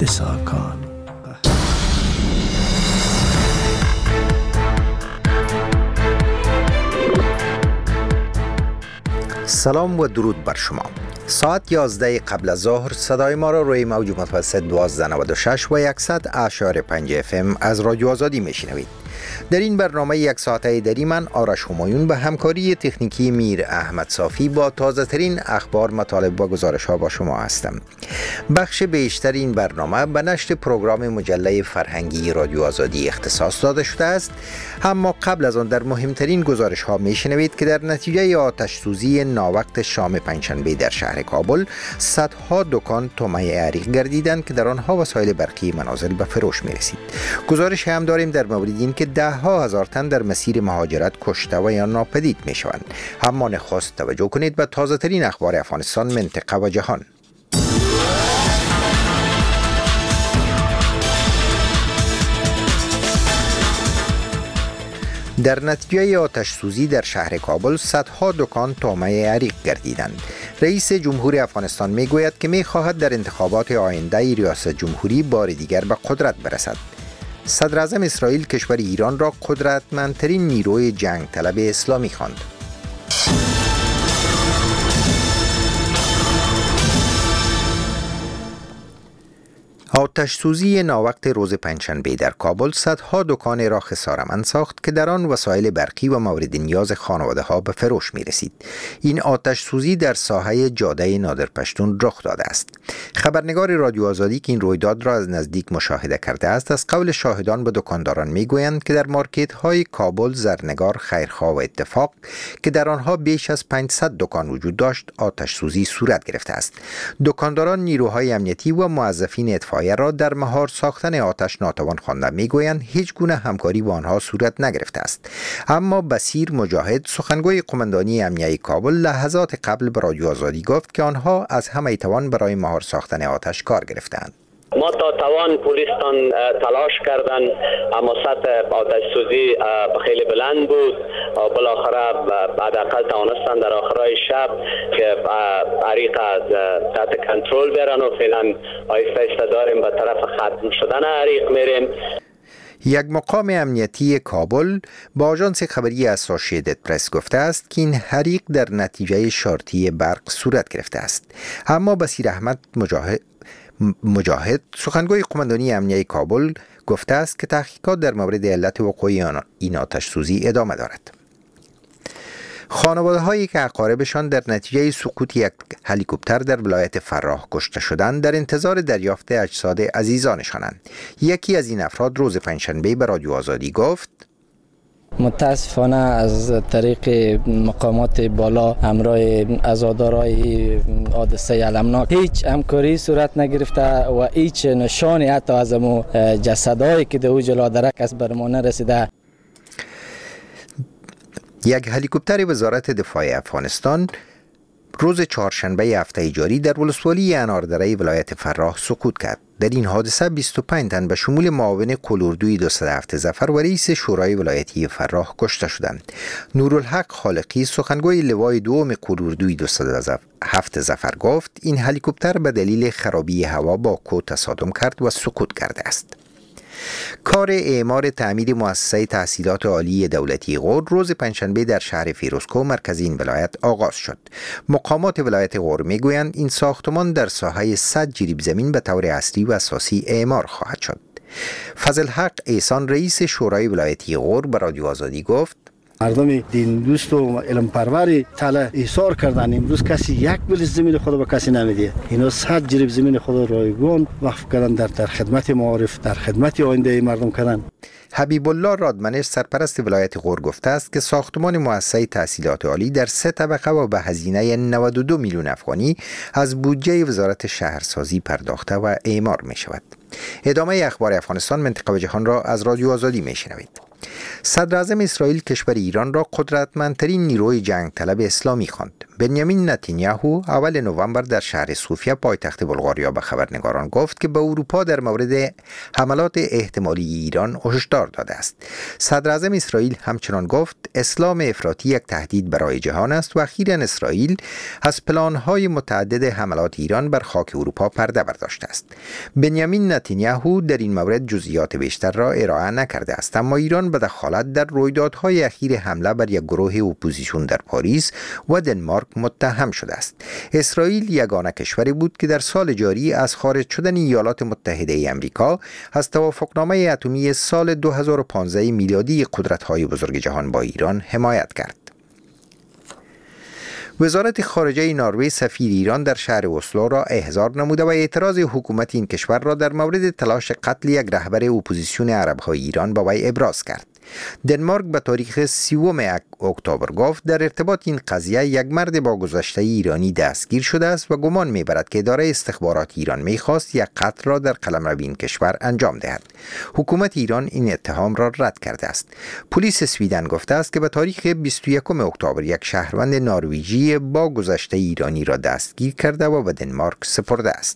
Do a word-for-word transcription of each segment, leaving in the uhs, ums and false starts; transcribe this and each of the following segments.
ساکان. سلام و درود بر شما. ساعت یازده قبل از ظهر صدای ما را روی موج متوسط دوازده نود و شش و صد اعشار پنج اف ام از رادیو آزادی میشنوید. در این برنامه یک ساعته دری من آرش همایون به همکاری تکنیکی میر احمد صافی با تازه ترین اخبار، مطالب و گزارش ها با شما هستم. بخش بیشتر این برنامه به نشر پروگرام مجله فرهنگی رادیو آزادی اختصاص داده شده است، اما قبل از آن در مهمترین گزارش ها میشنوید که در نتیجه آتش سوزی ناوقت شام پنجشنبه در شهر کابل صدها دکان طمع عریق گردیدند که در آنها وسایل برقی منازل به فروش میرسید. گزارش هم داریم در مورد این که ده ها هزار تن در مسیر مهاجرت کشته و یا ناپدید می شوند. اما نخست توجه کنید به تازه ترین اخبار افغانستان، منطقه و جهان. در نتیجه آتش سوزی در شهر کابل صدها دکان طامع عریق گردیدند. رئیس جمهور افغانستان می گوید که می خواهد در انتخابات آینده ریاست جمهوری بار دیگر به قدرت برسد. صدر اعظم اسرائیل کشور ایران را قدرتمندترین نیروی جنگ طلب اسلامی خواند. آتش سوزی ناوقت روز پنجشنبه در کابل صدها دکان را خساره‌مند ساخت که در آن وسایل برقی و مورد نیاز خانواده ها به فروش می رسید. این آتش سوزی در ساحه جاده نادر پشتون رخ داده است. خبرنگار رادیو آزادی که این رویداد را از نزدیک مشاهده کرده است، از قول شاهدان به دکانداران می گویند که در مارکت های کابل، زرنگار، خیرخواه و اتفاق که در آنها بیش از پانصد دکان وجود داشت، آتش سوزی صورت گرفته است. دکانداران نیروهای امنیتی و موظفین اطفائیه را در مهار ساختن آتش ناتوان خوانده میگویند هیچ گونه همکاری با آنها صورت نگرفته است. اما بصیر مجاهد، سخنگوی قماندانی امنیه کابل، لحظات قبل به رادیو آزادی گفت که آنها از همه توان برای مهار ساختن آتش کار گرفتند. ما تا توان پلیسان تلاش کردن، اما سطح آتش سوزی خیلی بلند بود. بالاخره حداقل توانستن در آخرای شب که عریق از تحت کنترل برن و فعلا آهسته آهسته داریم به طرف ختم شدن عریق میریم. یک مقام امنیتی کابل با آژانس خبری اسوسییتد پرس گفته است که این حریق در نتیجه شارتی برق صورت گرفته است. اما بصیر احمد مجاهد مجاهد سخنگوی قماندانی امنیه کابل گفته است که تحقیقات در مورد علت وقوع این آتش سوزی ادامه دارد. خانواده هایی که اقاربشان در نتیجه سقوط یک هلیکوپتر در ولایت فراه کشته شدند در انتظار دریافت اجساد عزیزانشانند. یکی از این افراد روز پنجشنبه به رادیو آزادی گفت: متاسفانه از طریق مقامات بالا همراه عزادارای حادثه المناک هیچ همکاری صورت نگرفته و هیچ نشانی حتی از امو جسدهایی که در جلو درک است بر ما نرسیده. یک هلیکوپتر وزارت دفاع افغانستان روز چهارشنبه هفته جاری در ولسوالی اناردره ولایت فراه سقوط کرد. در این حادثه بیست و پنج تن به شمول معاون قلاردوی دویست و هفت ظفر و رئیس شورای ولایتی فراه کشته شدند. نورالحق خالقی، سخنگوی لوای دوم قلاردوی دویست و هفت ظفر گفت این هلیکوپتر به دلیل خرابی هوا با کوه تصادم کرد و سقوط کرده است. کار اعمار تعمیر مؤسسه تحصیلات عالی دولتی غور روز پنجشنبه در شهر فیروزکوه مرکز این ولایت آغاز شد. مقامات ولایت غور میگویند این ساختمان در ساحه صد جریب زمین به طور اصلی و اساسی اعمار خواهد شد. فضل حق احسان، رئیس شورای ولایتی غور، به رادیو آزادی گفت: مردم دین دوست و علم پرور تله ایثار کردن. امروز کسی یک بلیت زمین خود به کسی نمیده. اینا صد جریب زمین خود رایگان وقف کردن، در در خدمت معارف، در خدمت آینده مردم کردن. حبیب الله رادمنش، سرپرست ولایت غور، گفته است که ساختمان مؤسسه تحصیلات عالی در سه طبقه و به هزینه نود و دو میلیون افغانی از بودجه وزارت شهرسازی پرداخته و اعمار می شود. ادامه اخبار افغانستان، منطقه و جهان را از رادیو آزادی می شنوید. صدر اعظم اسرائیل کشور ایران را قدرتمندترین نیروی جنگ طلب اسلامی خواند. بنیامین نتانیاهو اول نوامبر در شهر صوفیا پایتخت بلغاریا به خبرنگاران گفت که به اروپا در مورد حملات احتمالی ایران هشدار داده است. صدر اعظم اسرائیل همچنان گفت اسلام افراطی یک تهدید برای جهان است و اخیراً اسرائیل از پلان‌های متعدد حملات ایران بر خاک اروپا پرده برداشته است. بنیامین نتانیاهو در این مورد جزئیات بیشتر را ارائه نکرده است، اما ایران به دخالت در رویدادهای اخیر حمله بر یک گروه اپوزیسیون در پاریس و دنمارک متهم شده است. اسرائیل یگانه کشوری بود که در سال جاری از خارج شدن ایالات متحده آمریکا از توافقنامه اتمی سال دو هزار و پانزده میلادی قدرت‌های بزرگ جهان با ایران حمایت کرد. وزارت خارجه نروژ سفیر ایران در شهر اسلو را احضار نموده و اعتراض حکومت این کشور را در مورد تلاش قتل یک رهبر اپوزیسیون عرب‌های ایران با وی ابراز کرد. دنمارک به تاریخ سیوم اکتبر گفت در ارتباط این قضیه یک مرد با گذشته ایرانی دستگیر شده است و گمان می‌برد که اداره استخبارات ایران می‌خواست یک قتل را در قلمرو این کشور انجام دهد. حکومت ایران این اتهام را رد کرده است. پلیس سویدن گفته است که به تاریخ بیست و یکم اکتبر یک شهروند نروژی با گذشته ایرانی را دستگیر کرده و به دنمارک سپرده است.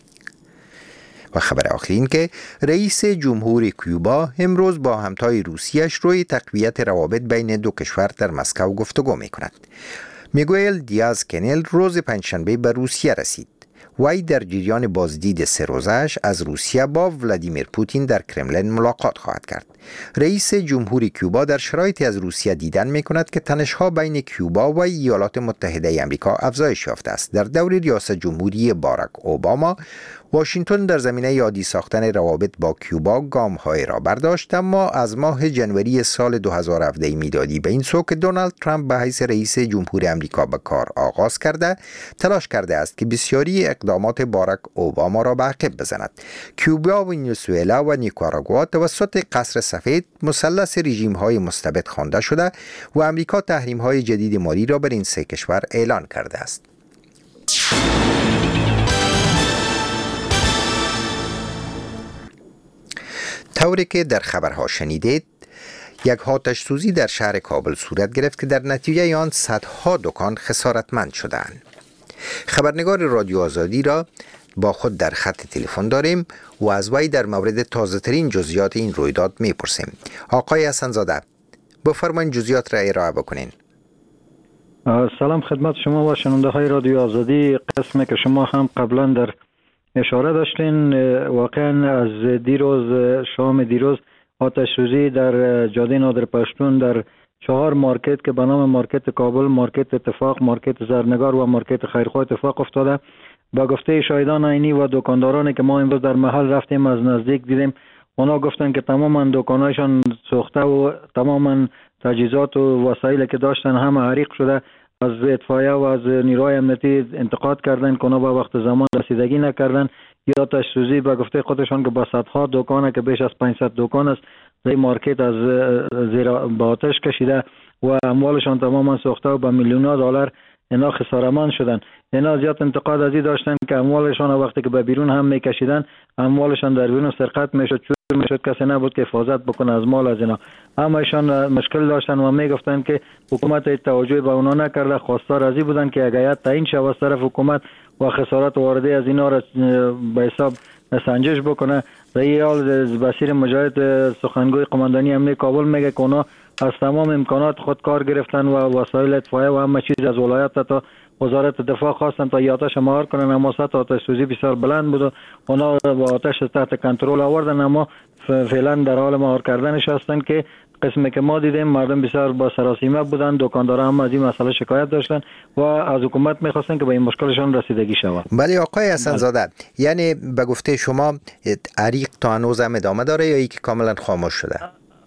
و خبر آخر این که رئیس جمهور کوبا امروز با همتای روسیه‌اش روی تقویت روابط بین دو کشور در مسکو گفتگو می‌کند. میگوئل دیاز کنل روز پنجشنبه به روسیه رسید. وی در جریان بازدید سه روزه‌اش از روسیه با ولادیمیر پوتین در کرملین ملاقات خواهد کرد. رئیس جمهور کوبا در شرایطی از روسیه دیدن می‌کند که تنش‌ها بین کوبا و ایالات متحده آمریکا افزایش یافته است. در دور ریاست جمهوری باراک اوباما واشنگتن در زمینه عادی ساختن روابط با کوبا گام‌های را برداشت، اما از ماه جنوری سال دو هزار و هفده میلادی به این سو که دونالد ترامپ به حیث رئیس جمهور آمریکا به کار آغاز کرده تلاش کرده است که بسیاری اقدامات باراک اوباما را به عقب بزند. کوبا، ونزوئلا و نیکاراگوآ توسط قصر سفید مثلث رژیم‌های مستبد خوانده شده و آمریکا تحریم‌های جدید مالی را بر این سه کشور اعلان کرده است. طوری که در خبرها شنیدید، یک آتش سوزی در شهر کابل صورت گرفت که در نتیجه آن صدها دکان خسارتمند شدند. خبرنگار رادیو آزادی را با خود در خط تلفن داریم و از وی در مورد تازه ترین جزئیات این رویداد میپرسیم. آقای حسن زاده، بفرمایید جزئیات را ارائه بکنین. سلام خدمت شما و شنونده های رادیو آزادی. قسمی که شما هم قبلا در اشاره داشتین، واقعا از دیروز شام دیروز آتش سوزی در جاده نادر پشتون در چهار مارکت که به نام مارکت کابل، مارکت اتفاق، مارکت زرنگار و مارکت خیرخواه اتفاق افتاده. با گفته شاهدان عینی و دکاندارانی که ما امروز در محل رفتیم از نزدیک دیدیم، اونا گفتن که تمام دکانایشان سوخته و تمام تجهیزات و وسایلی که داشتن همه حریق شده. از اطفائیه و از نیروهای امنیتی انتقاد کردن که اونا با وقت زمان رسیدگی نکردن. یا آتش سوزی به گفته خودشان که با صدها دکانه که بیش از پانصد دکان است در مارکت از زیر به آتش کشیده و اموالشان تماما سوخته و به میلیون‌ها دلار اینا خسارتمند شدن. اینا زیاد انتقاد ازی داشتن که اموالشان وقتی که به بیرون هم میکشیدن اموالشان در بیرون سرقت میشد، چور میشد، کسی نبود که حفاظت بکنه از مال از اینا. همشان مشکل داشتن و میگفتن که حکومت توجه به اونا نکرده. خواستار ازی بودن که هیئت تعیین شود از طرف حکومت و خسارات وارده از اینا را به حساب سنجش بکنه. در این حال بصیر مجاهد سخنگوی قماندانی امنیت کابل میگه که اونا از تمام امکانات خود کار گرفتن و وسایل اطفائیه و همه چیز از ولایت تا وزارت دفاع خواستن تا آتش مهار کنن، اما سطح آتش سوزی بسیار بلند بود و اونا با آتش تحت کنترل آوردن، اما فعلا در حال مهار کردنش هستن که قسمی که ما دیدیم مردم بسیار با سراسیمه بودن. دکاندارا هم از این مسئله شکایت داشتن و از حکومت میخواستن که به این مشکلشان رسیدگی شود. بله آقای حسن زاده، یعنی به گفته شما عریق تا هنوز هم ادامه داره یا ای که کاملا خاموش شده؟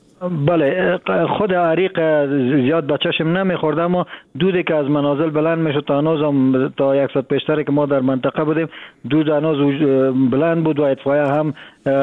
بله، خود عریق زیاد به چشم نمیخورده، اما دودی که از منازل بلند میشد تا هنوز هم تا صد پیشتری که ما در منطقه بودیم دود هنوز بلند بود و اطفائیه هم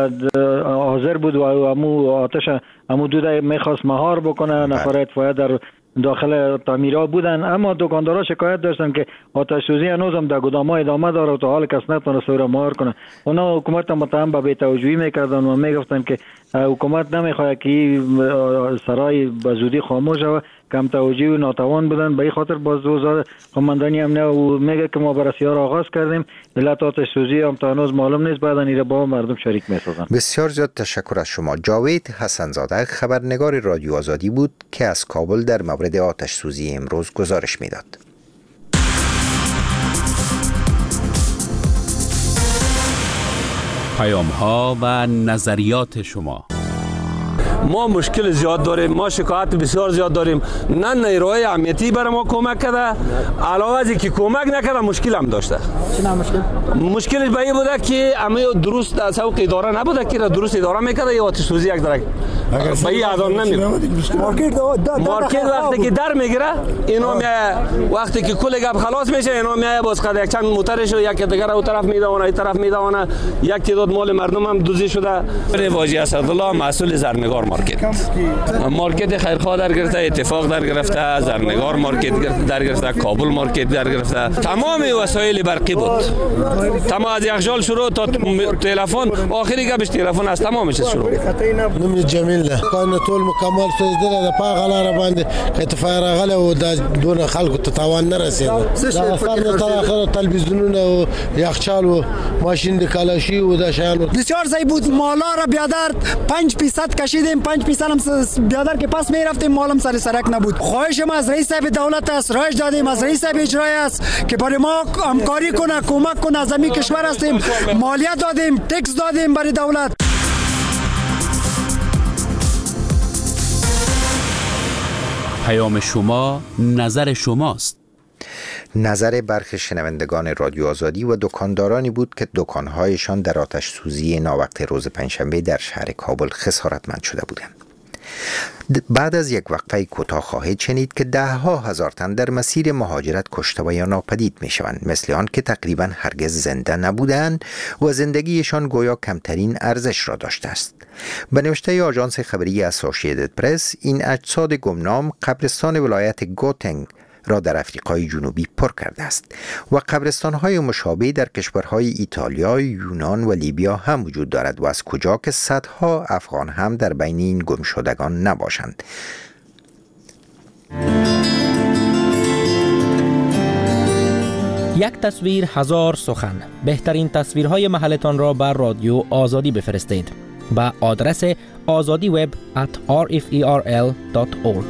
حاضر بود و امو آتش امو دود میخواست مهار بکنه. نفر اطفائیه در داخل تعمیرها بودن، اما دکاندارا شکایت داشتن که آتش سوزی هنوز هم در گدام‌ها ادامه داره و تا حال کس نتونه سوره مهار کنه. اونا حکومت متهم به بی‌توجهی میکردن و میگفتن که حکومت نمیخواد که سرای به زودی خاموش و کم توجهی و ناتوان بودن. به این خاطر باز وزارت قماندانی امنیت و میگه که ما بررسی‌ها آغاز کردیم، علت آتش سوزی هم تا هنوز معلوم نیست، بعد این با مردم شریک میسازن. بسیار زیاد تشکر از شما. جاوید حسنزاده خبرنگار رادیو آزادی بود که از کابل در مورد آتش سوزی امروز گزارش میداد. پیام ها و نظریات شما. ما مشکل زیاد داریم، ما شکایت بسیار زیاد داریم. نه نیروهای امنیتی برای ما کمک کرده، علاوه از اینکه کمک نکرده مشکل هم داشته. چه مشکل؟ مشکلش به این بوده که همه درست از سوق اداره نبوده که درست اداره میکرده یا آتش سوزی یک درک به این اذان نمیره. مارکت وقتی که در میگیره اینا میای، وقتی که کل گپ خلاص میشه اینا میای باز قد یک چند موترش و یک دیگر اون طرف میدونه این طرف میدونه. یک تعداد مال مردم هم دزدی شده. واجی اسدالله مسئول زرنگار مارکت مارکت خیرخواه در گرفته، اتفاق در گرفته، زرنگار مارکت در گرفته، کابل مارکت در گرفته، تمام وسایل برقی بود. تمام از یخچال شروع تا تلفن، آخری گپش تلفن از تمامش شروع. نمر جمیل کان ټول مکمل سوزیدل د پاغه لار باندې اتفاق راغله او د دون خلکو ته تاوان نه رسید. دا فقط تر اخر تلویزیونونه او یخچال او ماشین د کلاشی او د شان بسیار زای بود. مالا را بیادر پنج درصد کشیدیم، پنج درصد هم بیادر که پس می رفتیم مالم سر سرک نبود. خواهش ما از رئیس صاحب دولت است، رایج دادیم از رئیس صاحب اجرایی است که برای ما همکاری کنه، کمک کنه. از همین کشور هستیم، مالیه دادیم، تکس دادیم برای دولت. پیام شما نظر شماست. نظر برخی شنوندگان رادیو آزادی و دکاندارانی بود که دکانهایشان در آتش سوزی ناوقت روز پنجشنبه در شهر کابل خسارتمند شده بودند. بعد از یک وقفه کوتاه خواهید شنید که ده ها هزار تن در مسیر مهاجرت کشته و یا ناپدید می شوند، مثل آن که تقریبا هرگز زنده نبودند و زندگیشان گویا کمترین ارزش را داشته است. به نوشته آژانس خبری اسوسییتد پرس، این اجساد گمنام قبرستان ولایت گوتنگ را در افریقای جنوبی پر کرده است و قبرستان‌های مشابه در کشورهای ایتالیا، یونان و لیبیا هم وجود دارد و از کجا که صدها افغان هم در بین این گمشدگان نباشند. یک تصویر هزار سخن. بهترین تصویرهای محلتان را بر رادیو آزادی بفرستید با آدرس azadiweb at r f e r l dot org.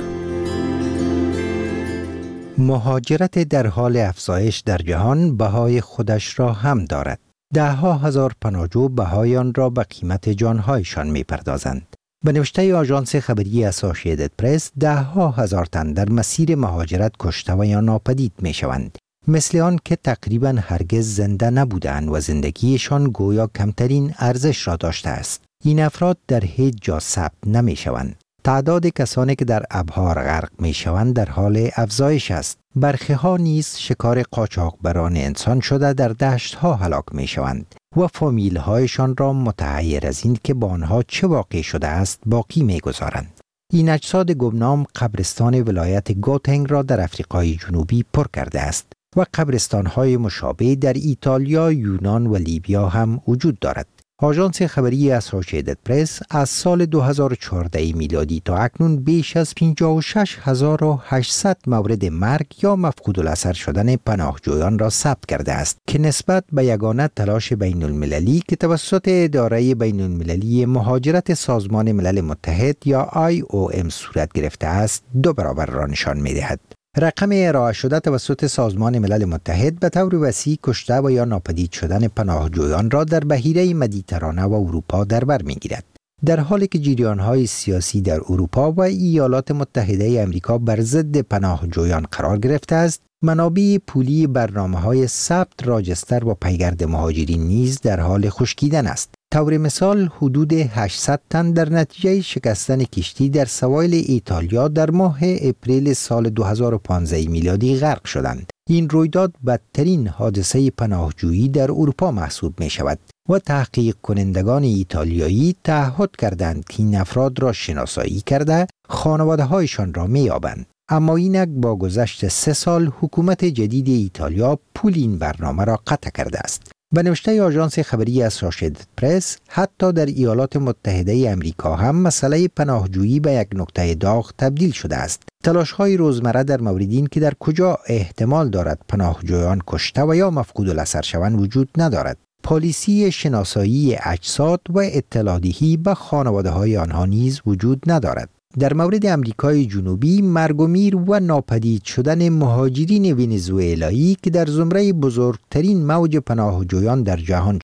مهاجرت در حال افزایش در جهان بهای خودش را هم دارد. ده ها هزار پناهجو بهای آن را به قیمت جانهایشان می پردازند. به نوشته آژانس خبری اسوسییتد پرس، ده ها هزار تن در مسیر مهاجرت کشته و یا ناپدید می شوند، مثل آن که تقریبا هرگز زنده نبودند و زندگیشان گویا کمترین ارزش را داشته است. این افراد در هیچ جا ثبت نمی شوند. تعداد کسانی که در ابحار غرق می شوند در حال افزایش است. برخی ها نیز شکار قاچاقبران انسان شده در دشت ها هلاک می شوند و فامیل هایشان را متحیر از این که با آنها چه واقع شده است باقی می گذارند. این اجساد گمنام قبرستان ولایت گوتنگ را در افریقای جنوبی پر کرده است و قبرستان های مشابه در ایتالیا، یونان و لیبیا هم وجود دارد. آژانس خبری اسوسییتد پرس از سال دو هزار و چهارده میلادی تا اکنون بیش از پنجاه و شش هزار و هشتصد مورد مرگ یا مفقود الاثر شدن پناهجویان را ثبت کرده است که نسبت به یگانه تلاش بین المللی که توسط اداره بین المللی مهاجرت سازمان ملل متحد یا آی او ام صورت گرفته است دو برابر را نشان می دهد. رقم ارائه شده توسط سازمان ملل متحد به طور وسیع کشته و یا ناپدید شدن پناهجویان را در بحیره مدیترانه و اروپا در بر می‌گیرد. در حالی که جریان‌های سیاسی در اروپا و ایالات متحده آمریکا بر ضد پناهجویان قرار گرفته است، منابع پولی برنامه‌های ثبت، راجستر و پیگرد مهاجرین نیز در حال خشکیدن است. طور مثال حدود هشتصد تن در نتیجه شکستن کشتی در سواحل ایتالیا در ماه اپریل سال دو هزار و پانزده میلادی غرق شدند. این رویداد بدترین حادثه پناهجویی در اروپا محسوب می شود و تحقیق کنندگان ایتالیایی تعهد کردند که این افراد را شناسایی کرده خانواده هایشان را می یابند. اما اینک با گذشت سه سال حکومت جدید ایتالیا پول این برنامه را قطع کرده است. به نوشته آژانس خبری اسوسییتد پرس، حتی در ایالات متحده امریکا هم مسئله پناهجویی به یک نقطه داغ تبدیل شده است. تلاش‌های روزمره در مورد این که در کجا احتمال دارد پناهجویان کشته و یا مفقود الاثر شوند وجود ندارد. پالیسی شناسایی اجساد و اطلاع دهی به خانواده‌های آنها نیز وجود ندارد. در مورد امریکای جنوبی، مرگ و میر و ناپدید شدن مهاجرین ونزوئلایی که در زمره بزرگترین موج پناهجویان در جهان